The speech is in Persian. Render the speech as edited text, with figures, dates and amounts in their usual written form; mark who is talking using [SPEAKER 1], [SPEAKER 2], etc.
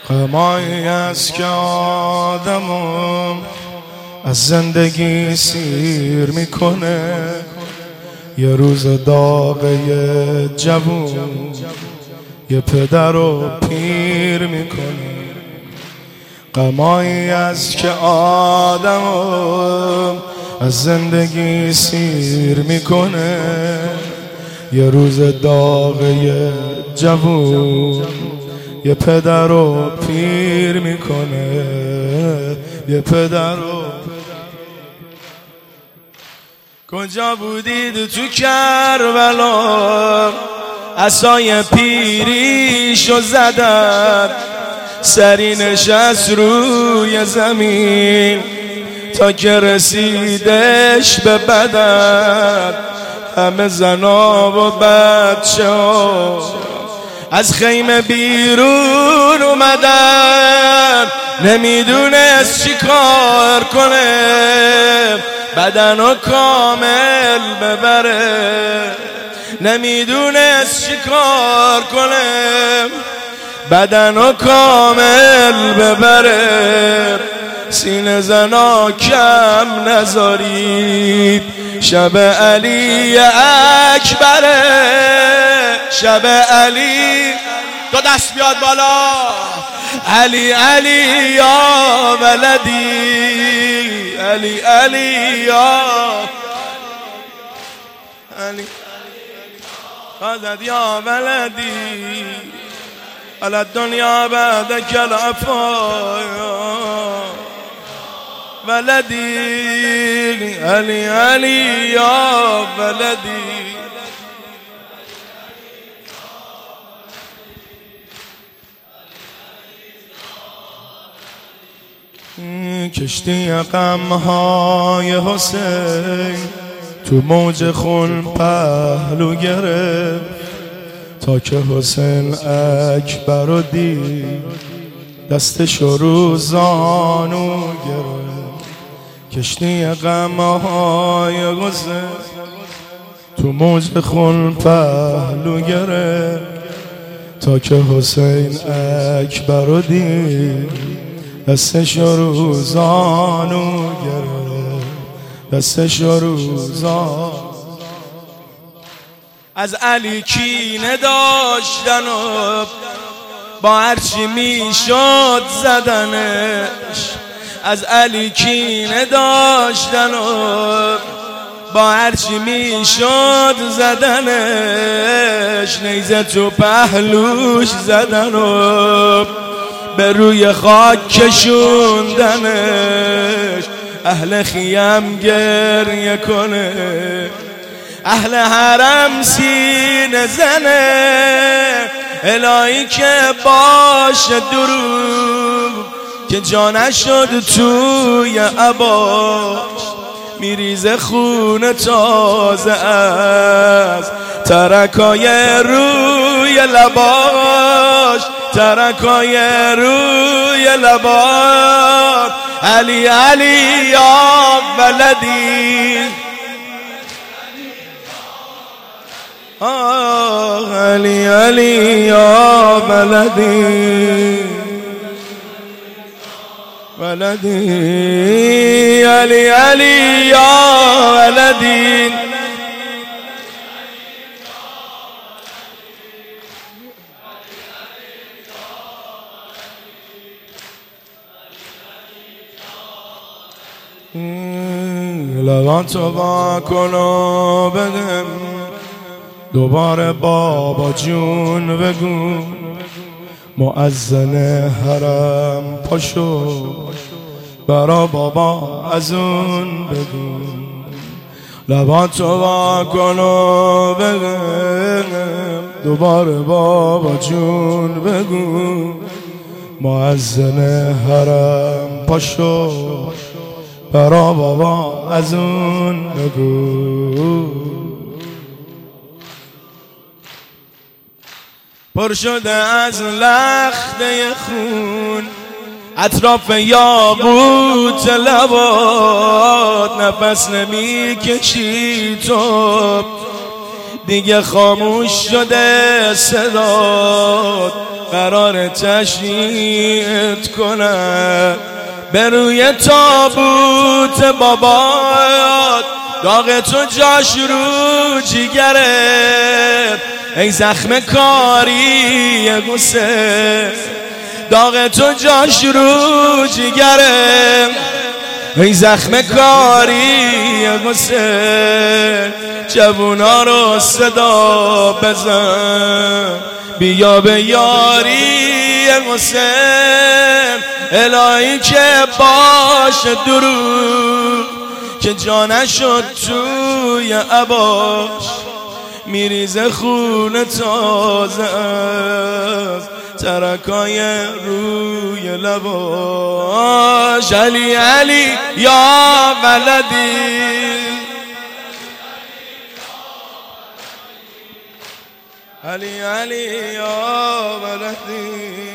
[SPEAKER 1] غمایی است که آدمو از زندگی سیر میکنه، یه روز داغه جوون یه پدر رو پیر میکنه. غمایی است که آدمو از زندگی سیر میکنه، یه روز داغه جوون یه پدر رو پیر میکنه، یه پدر رو. کجا بودید تو کربلا؟ عصای پیریشو زدن، سری نشست روی زمین تا که رسیدش به بدن. همه زنا و بچه ها از خیمه بیرون اومدن، نمیدونست چی کار کنه بدنو کامل ببره، نمیدونست چی کار کنه بدنو کامل ببره. سینه زنا کم نذارید، شب علی اکبره، شب علی. دو دست بیاد بالا. علی علی یا ولدی، علی علی یا علی خذت یا ولدی على الدنيا بعدك العفايا ولدي، علي علي يا ولدي. کشتی غمهای حسین تو موج خون پهلو گرفت، تا که حسین اکبر رو دید دستشو رو زانو گرفت. کشتی غمهای حسین تو موج خون پهلو گرفت، تا که حسین اکبر رو دید دستشو رو زانو گرفت، دستشو رو زانو. از علی کینه داشتن و با هرچی میشد زدنش، از علی کینه داشتن و با هرچی میشد زدنش، نیزه تو پهلوش زدن و به روی خاک کشوندنش. اهل خیم گریه کنه، اهل حرم سینه زنه، الهی که باشه دروغ که جا نشد توی عباش. میریزه خون تازه از ترکای روی لباش، ترکای روی لباش. علی علی یا ولدی، علی علی یا ولدی، ولدی علی علی یا ولدی. لباتو با کنو بدم، دوباره بابا جون بگو، مؤذن حرم پاشو برا بابا از اون بگو. لباتو وا کن و بگم، دوباره بابا جون بگو، مؤذن حرم پاشو برا بابا از اون بگو. پر شده از لخته خون اطراف یاقوت لبات، نفس نمیکشی تو دیگه خاموش شده صدات، قرار تشییعت کنم. به روی تابوت بابات داغ تو جاش رو جیگره، ای زخم کاری گوسه. داغ تو جاش رو جیگره، ای زخم کاری گوسه. جوونا رو صدا بزن بیا به یاری حسین. الهی که باشه درود که جانش شد توی عباش، میریزه خون تازه از ترکای روی لباش. علی علی یا ولدی، علی علی یا ولدی.